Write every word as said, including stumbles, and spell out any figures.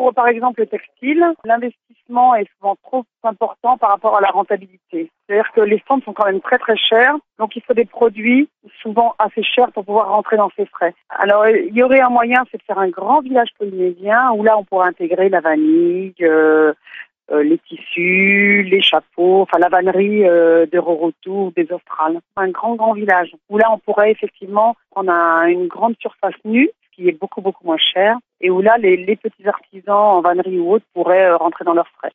Pour, par exemple, le textile, l'investissement est souvent trop important par rapport à la rentabilité. C'est-à-dire que les stands sont quand même très très chers, donc il faut des produits souvent assez chers pour pouvoir rentrer dans ces frais. Alors il y aurait un moyen, c'est de faire un grand village polynésien où là on pourrait intégrer la vanille, euh, euh, les tissus, les chapeaux, enfin la vannerie euh, de Rorotu, des Australes. Un grand grand village où là on pourrait effectivement prendre un, une grande surface nue, qui est beaucoup beaucoup moins cher, et où là les, les petits artisans en vannerie ou autre pourraient euh, rentrer dans leurs frais.